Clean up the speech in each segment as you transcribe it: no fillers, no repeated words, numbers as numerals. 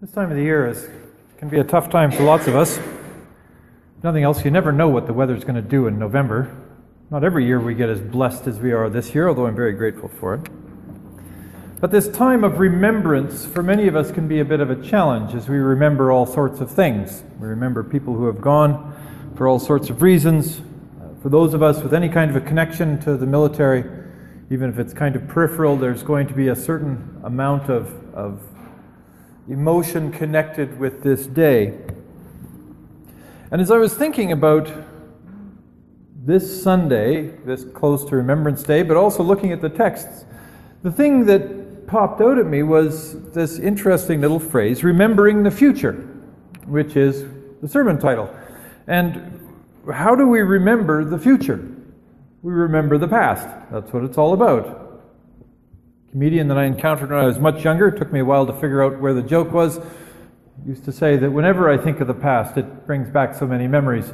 This time of the year can be a tough time for lots of us. If nothing else, you never know what the weather's going to do in November. Not every year we get as blessed as we are this year, although I'm very grateful for it. But this time of remembrance for many of us can be a bit of a challenge as we remember all sorts of things. We remember people who have gone for all sorts of reasons. For those of us with any kind of a connection to the military, even if it's kind of peripheral, there's going to be a certain amount of emotion connected with this day. And as I was thinking about this Sunday, this close to Remembrance Day, but also looking at the texts, the thing that popped out at me was this interesting little phrase, remembering the future, which is the sermon title. And how do we remember the future? We remember the past. That's what it's all about. Comedian that I encountered when I was much younger, it took me a while to figure out where the joke was, used to say that whenever I think of the past, it brings back so many memories.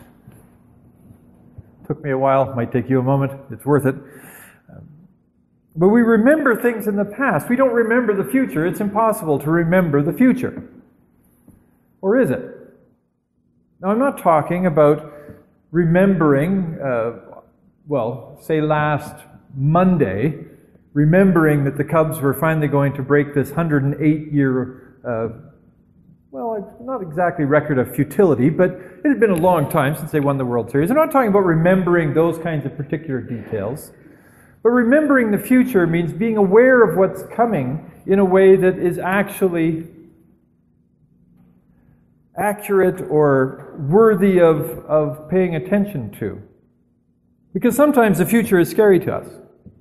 Took me a while, might take you a moment, it's worth it. But we remember things in the past. We don't remember the future. It's impossible to remember the future. Or is it? Now, I'm not talking about remembering, say last Monday, remembering that the Cubs were finally going to break this 108-year, not exactly record of futility, but it had been a long time since they won the World Series. I'm not talking about remembering those kinds of particular details. But remembering the future means being aware of what's coming in a way that is actually accurate or worthy of paying attention to. Because sometimes the future is scary to us.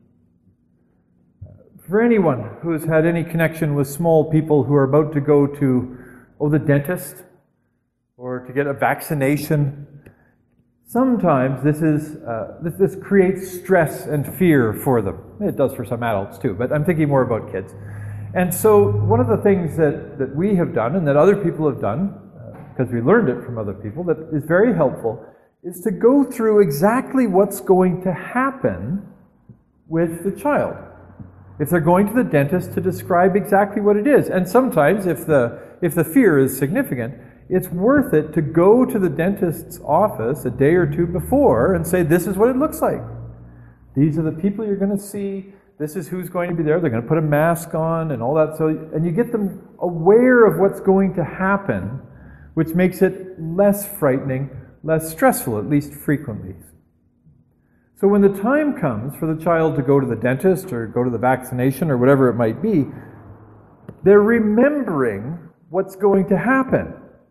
For anyone who has had any connection with small people who are about to go to, the dentist, or to get a vaccination, sometimes this creates stress and fear for them. It does for some adults too, but I'm thinking more about kids. And so one of the things that we have done and that other people have done, because we learned it from other people, that is very helpful, is to go through exactly what's going to happen with the child. If they're going to the dentist, to describe exactly what it is. And sometimes, if the fear is significant, it's worth it to go to the dentist's office a day or two before and say, this is what it looks like. These are the people you're going to see. This is who's going to be there. They're going to put a mask on and all that. And you get them aware of what's going to happen, which makes it less frightening, less stressful, at least frequently. So when the time comes for the child to go to the dentist or go to the vaccination or whatever it might be, they're remembering what's going to happen.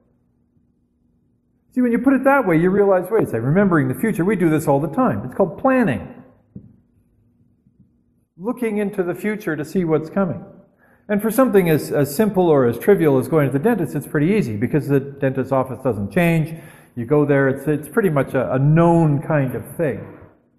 See, when you put it that way, you realize, wait a second, remembering the future, we do this all the time. It's called planning. Looking into the future to see what's coming. And for something as simple or as trivial as going to the dentist, it's pretty easy because the dentist's office doesn't change. You go there, it's pretty much a known kind of thing.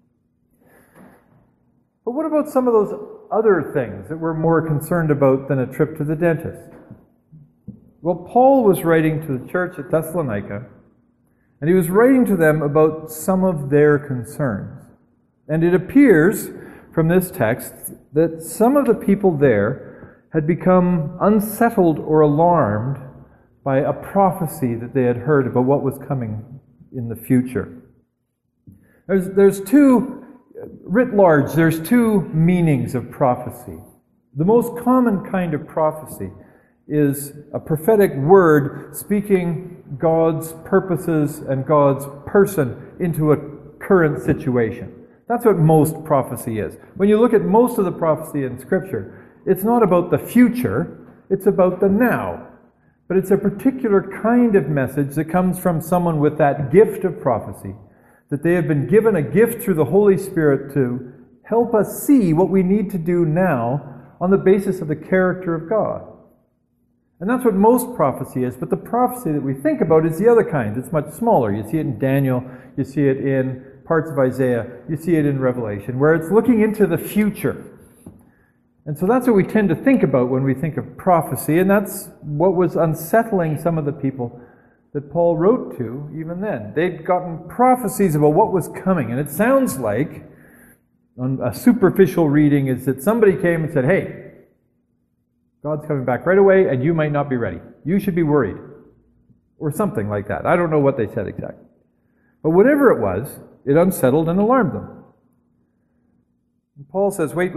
But what about some of those other things that we're more concerned about than a trip to the dentist? Well, Paul was writing to the church at Thessalonica, and he was writing to them about some of their concerns. And it appears from this text that some of the people there had become unsettled or alarmed by a prophecy that they had heard about what was coming in the future. There's two, writ large, there's two meanings of prophecy. The most common kind of prophecy is a prophetic word speaking God's purposes and God's person into a current situation. That's what most prophecy is. When you look at most of the prophecy in Scripture, it's not about the future, it's about the now. But it's a particular kind of message that comes from someone with that gift of prophecy, that they have been given a gift through the Holy Spirit to help us see what we need to do now on the basis of the character of God. And that's what most prophecy is, but the prophecy that we think about is the other kind. It's much smaller. You see it in Daniel, you see it in parts of Isaiah, you see it in Revelation, where it's looking into the future. And so that's what we tend to think about when we think of prophecy, and that's what was unsettling some of the people that Paul wrote to even then. They'd gotten prophecies about what was coming, and it sounds like, on a superficial reading, is that somebody came and said, hey, God's coming back right away, and you might not be ready. You should be worried. Or something like that. I don't know what they said exactly. But whatever it was, it unsettled and alarmed them. And Paul says, wait.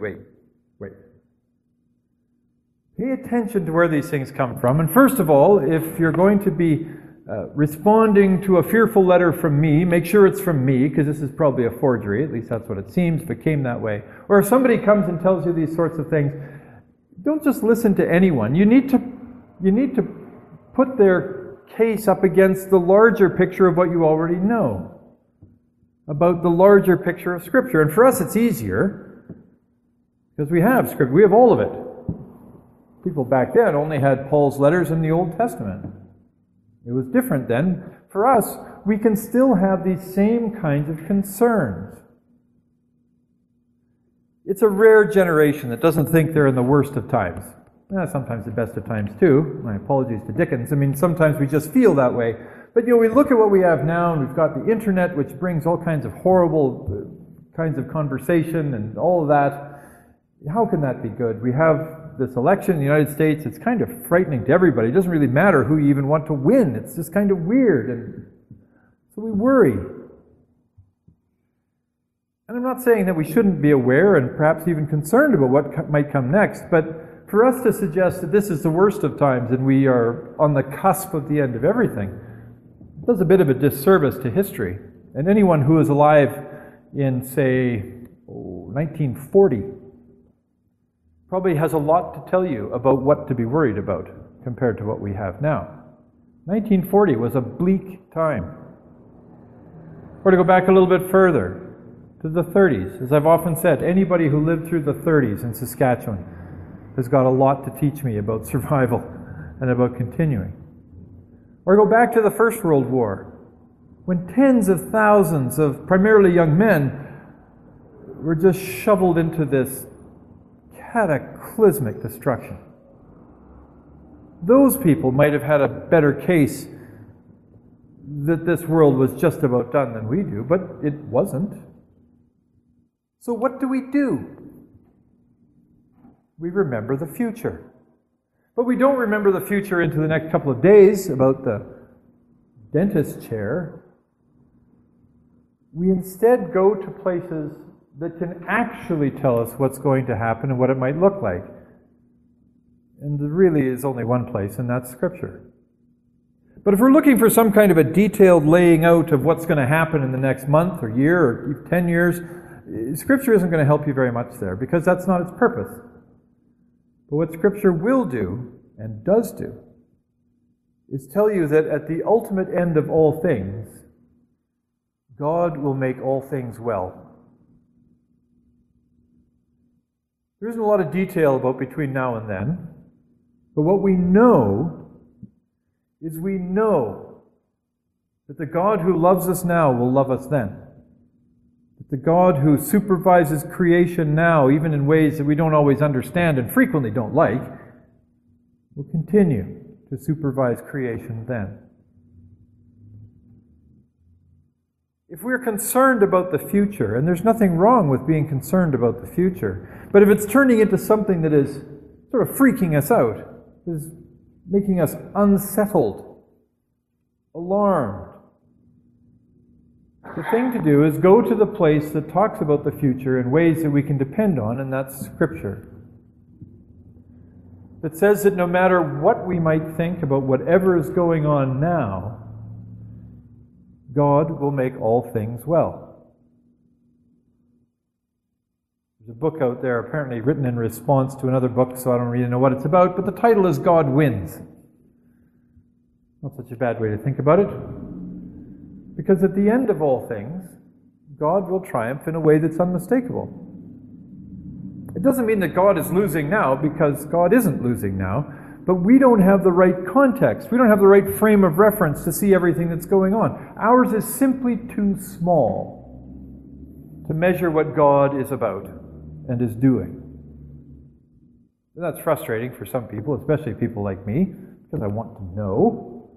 Pay attention to where these things come from. And first of all, if you're going to be responding to a fearful letter from me, make sure it's from me, because this is probably a forgery. At least that's what it seems, if it came that way. Or if somebody comes and tells you these sorts of things, don't just listen to anyone. You need to put their case up against the larger picture of what you already know about the larger picture of Scripture. And for us it's easier because we have Scripture. We have all of it. People back then only had Paul's letters in the Old Testament. It was different then. For us, we can still have these same kinds of concerns. It's a rare generation that doesn't think they're in the worst of times. Sometimes the best of times too. My apologies to Dickens. I mean, sometimes we just feel that way. But we look at what we have now, and we've got the internet, which brings all kinds of horrible kinds of conversation and all of that. How can that be good? We have this election in the United States. It's kind of frightening to everybody. It doesn't really matter who you even want to win. It's just kind of weird. And so we worry. And I'm not saying that we shouldn't be aware and perhaps even concerned about what might come next, but for us to suggest that this is the worst of times and we are on the cusp of the end of everything does a bit of a disservice to history. And anyone who is alive in, say, 1940 probably has a lot to tell you about what to be worried about compared to what we have now. 1940 was a bleak time. Or to go back a little bit further, to the 30s. As I've often said, anybody who lived through the 30s in Saskatchewan has got a lot to teach me about survival and about continuing. Or go back to the First World War, when tens of thousands of primarily young men were just shoveled into this cataclysmic destruction. Those people might have had a better case that this world was just about done than we do, but it wasn't. So what do? We remember the future. But we don't remember the future into the next couple of days about the dentist chair. We instead go to places that can actually tell us what's going to happen and what it might look like. And there really is only one place, and that's Scripture. But if we're looking for some kind of a detailed laying out of what's going to happen in the next month or year or 10 years, Scripture isn't going to help you very much there, because that's not its purpose. But what Scripture will do, and does do, is tell you that at the ultimate end of all things, God will make all things well. There isn't a lot of detail about between now and then, but what we know is we know that the God who loves us now will love us then. That the God who supervises creation now, even in ways that we don't always understand and frequently don't like, will continue to supervise creation then. If we're concerned about the future, and there's nothing wrong with being concerned about the future, but if it's turning into something that is sort of freaking us out, is making us unsettled, alarmed, the thing to do is go to the place that talks about the future in ways that we can depend on, and that's Scripture. That says that no matter what we might think about whatever is going on now, God will make all things well. There's a book out there apparently written in response to another book, so I don't really know what it's about, but the title is God Wins. Not such a bad way to think about it. Because at the end of all things, God will triumph in a way that's unmistakable. It doesn't mean that God is losing now, because God isn't losing now, but we don't have the right context. We don't have the right frame of reference to see everything that's going on. Ours is simply too small to measure what God is about and is doing. And that's frustrating for some people, especially people like me, because I want to know.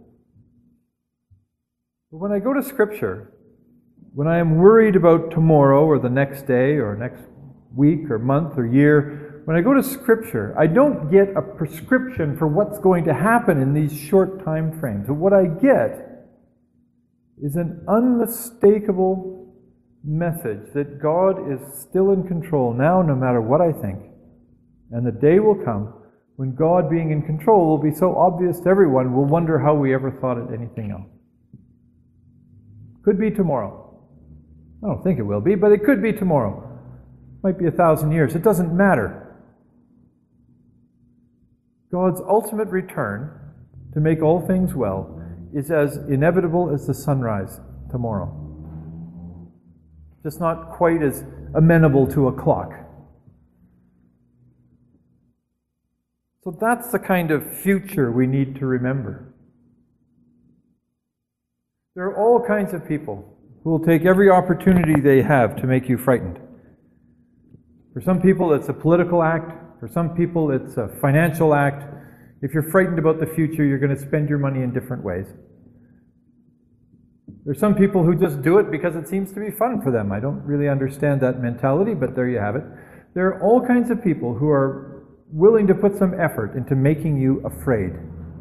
But when I go to Scripture, when I am worried about tomorrow or the next day or next week or month or year, when I go to Scripture, I don't get a prescription for what's going to happen in these short time frames. But what I get is an unmistakable message that God is still in control now, no matter what I think. And the day will come when God being in control will be so obvious to everyone, we'll wonder how we ever thought it anything else. Could be tomorrow. I don't think it will be, but it could be tomorrow. Might be 1,000 years. It doesn't matter. God's ultimate return to make all things well is as inevitable as the sunrise tomorrow. Just not quite as amenable to a clock. So that's the kind of future we need to remember. There are all kinds of people who will take every opportunity they have to make you frightened. For some people, it's a political act. For some people, it's a financial act. If you're frightened about the future, you're going to spend your money in different ways. There's some people who just do it because it seems to be fun for them. I don't really understand that mentality, but there you have it. There are all kinds of people who are willing to put some effort into making you afraid.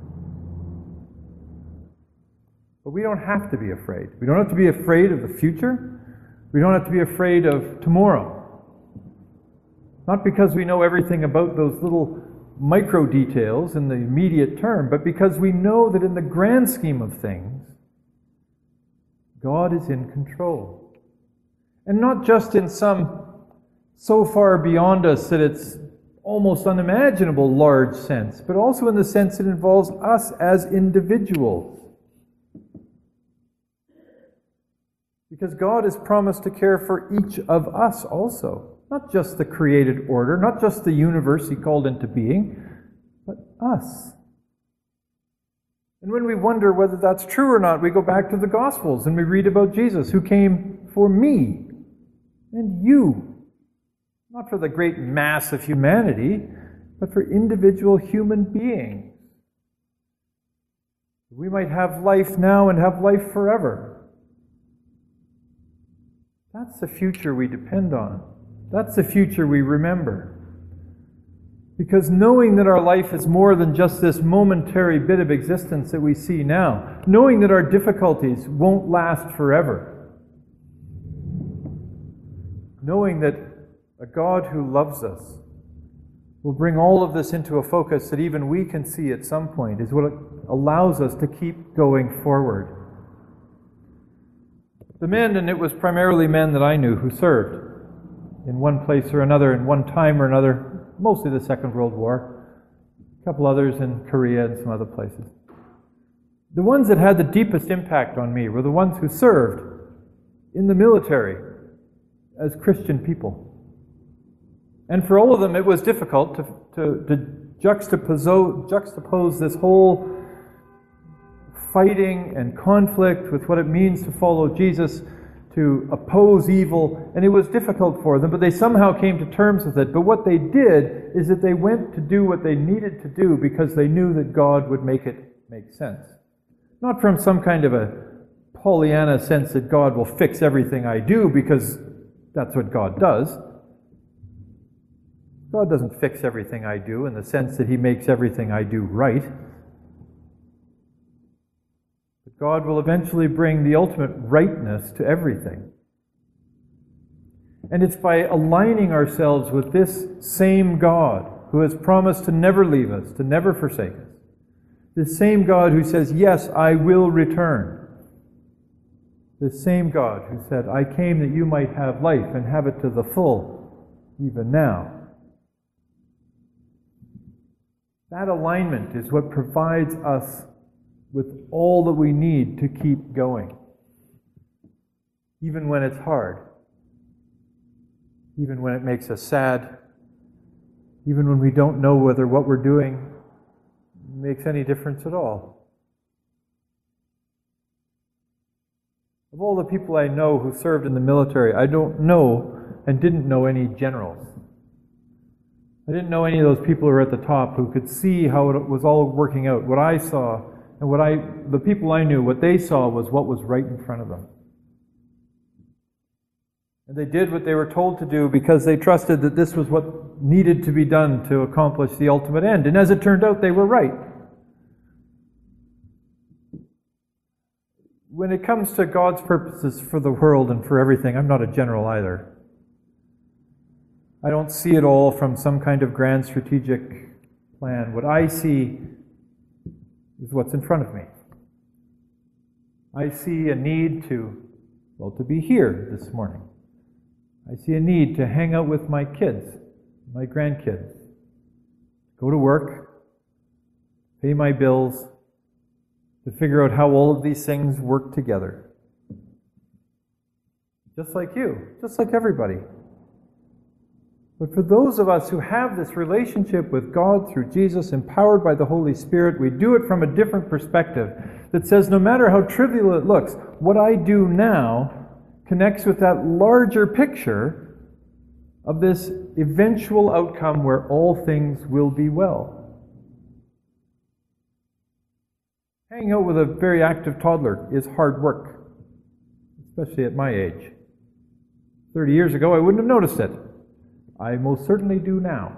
But we don't have to be afraid. We don't have to be afraid of the future. We don't have to be afraid of tomorrow. Not because we know everything about those little micro details in the immediate term, but because we know that in the grand scheme of things, God is in control. And not just in some so far beyond us that it's almost unimaginable large sense, but also in the sense it involves us as individuals. Because God has promised to care for each of us also. Not just the created order, not just the universe He called into being, but us. And when we wonder whether that's true or not, we go back to the Gospels and we read about Jesus, who came for me and you. Not for the great mass of humanity, but for individual human beings. We might have life now and have life forever. That's the future we depend on. That's the future we remember. Because knowing that our life is more than just this momentary bit of existence that we see now, knowing that our difficulties won't last forever, knowing that a God who loves us will bring all of this into a focus that even we can see at some point is what allows us to keep going forward. The men, and it was primarily men that I knew who served in one place or another, in one time or another, mostly the Second World War, a couple others in Korea and some other places. The ones that had the deepest impact on me were the ones who served in the military as Christian people. And for all of them, it was difficult to juxtapose this whole fighting and conflict with what it means to follow Jesus, to oppose evil, and it was difficult for them, but they somehow came to terms with it. But what they did is that they went to do what they needed to do because they knew that God would make it make sense. Not from some kind of a Pollyanna sense that God will fix everything I do because that's what God does. God doesn't fix everything I do in the sense that He makes everything I do right. But God will eventually bring the ultimate rightness to everything. And it's by aligning ourselves with this same God who has promised to never leave us, to never forsake us. This same God who says, yes, I will return. This same God who said, I came that you might have life and have it to the full, even now. That alignment is what provides us with all that we need to keep going. Even when it's hard. Even when it makes us sad. Even when we don't know whether what we're doing makes any difference at all. Of all the people I know who served in the military, I don't know and didn't know any generals. I didn't know any of those people who were at the top who could see how it was all working out. What I saw and the people I knew, what they saw was what was right in front of them. And they did what they were told to do because they trusted that this was what needed to be done to accomplish the ultimate end. And as it turned out, they were right. When it comes to God's purposes for the world and for everything, I'm not a general either. I don't see it all from some kind of grand strategic plan. What I see is what's in front of me. I see a need to be here this morning. I see a need to hang out with my kids, my grandkids, go to work, pay my bills, to figure out how all of these things work together. Just like you, just like everybody. But for those of us who have this relationship with God through Jesus, empowered by the Holy Spirit, we do it from a different perspective that says no matter how trivial it looks, what I do now connects with that larger picture of this eventual outcome where all things will be well. Hanging out with a very active toddler is hard work, especially at my age. 30 years ago, I wouldn't have noticed it. I most certainly do now.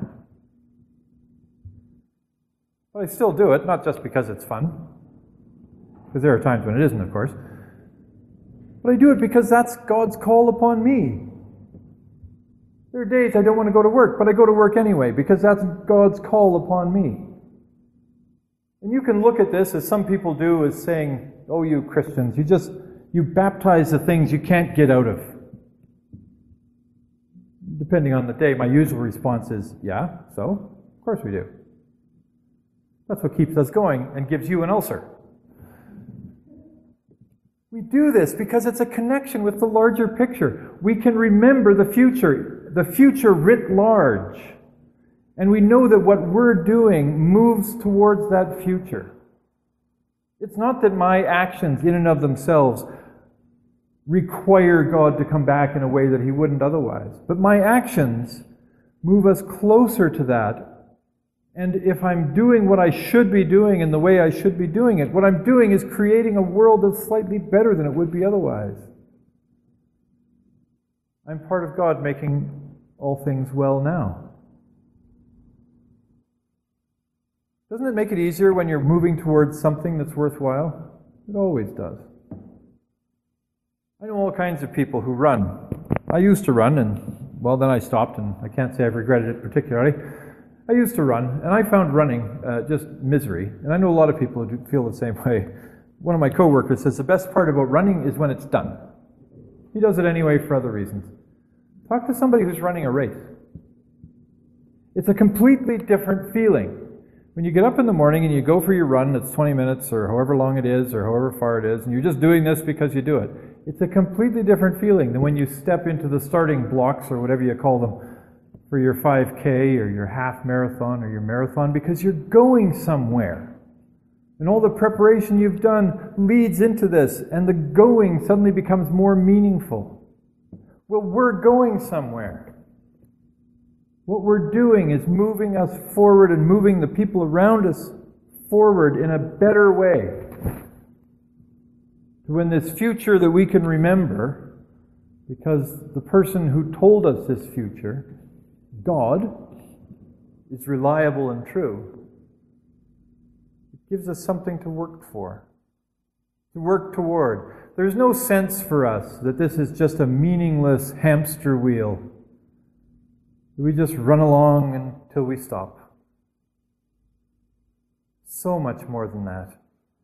But I still do it, not just because it's fun, because there are times when it isn't, of course. But I do it because that's God's call upon me. There are days I don't want to go to work, but I go to work anyway, because that's God's call upon me. And you can look at this, as some people do, as saying, oh, you Christians, you baptize the things you can't get out of. Depending on the day, my usual response is, yeah, so? Of course we do. That's what keeps us going and gives you an ulcer. We do this because it's a connection with the larger picture. We can remember the future writ large. And we know that what we're doing moves towards that future. It's not that my actions in and of themselves require God to come back in a way that He wouldn't otherwise. But my actions move us closer to that. And if I'm doing what I should be doing in the way I should be doing it, what I'm doing is creating a world that's slightly better than it would be otherwise. I'm part of God making all things well now. Doesn't it make it easier when you're moving towards something that's worthwhile? It always does. I know all kinds of people who run. I used to run, and, well, then I stopped, and I can't say I've regretted it particularly. I used to run, and I found running just misery. And I know a lot of people who feel the same way. One of my coworkers says the best part about running is when it's done. He does it anyway for other reasons. Talk to somebody who's running a race. It's a completely different feeling. When you get up in the morning and you go for your run, it's 20 minutes or however long it is or however far it is, and you're just doing this because you do it. It's a completely different feeling than when you step into the starting blocks or whatever you call them for your 5K or your half marathon or your marathon, because you're going somewhere. And all the preparation you've done leads into this, and the going suddenly becomes more meaningful. Well, we're going somewhere. What we're doing is moving us forward and moving the people around us forward in a better way. To win this future that we can remember, because the person who told us this future, God, is reliable and true. It gives us something to work for, to work toward. There's no sense for us that this is just a meaningless hamster wheel. We just run along until we stop. So much more than that.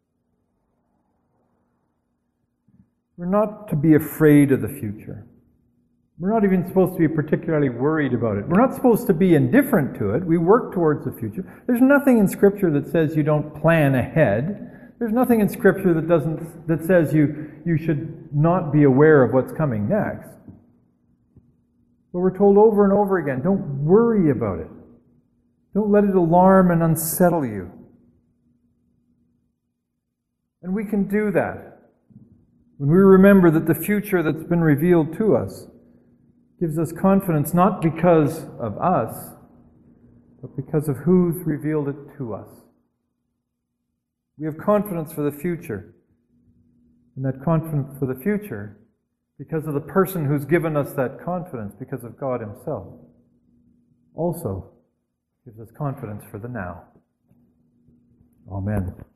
We're not to be afraid of the future. We're not even supposed to be particularly worried about it. We're not supposed to be indifferent to it. We work towards the future. There's nothing in Scripture that says you don't plan ahead. There's nothing in Scripture that says you should not be aware of what's coming next. But we're told over and over again, don't worry about it. Don't let it alarm and unsettle you. And we can do that when we remember that the future that's been revealed to us gives us confidence not because of us, but because of who's revealed it to us. We have confidence for the future. And that confidence for the future because of the person who's given us that confidence, because of God Himself, also gives us confidence for the now. Amen.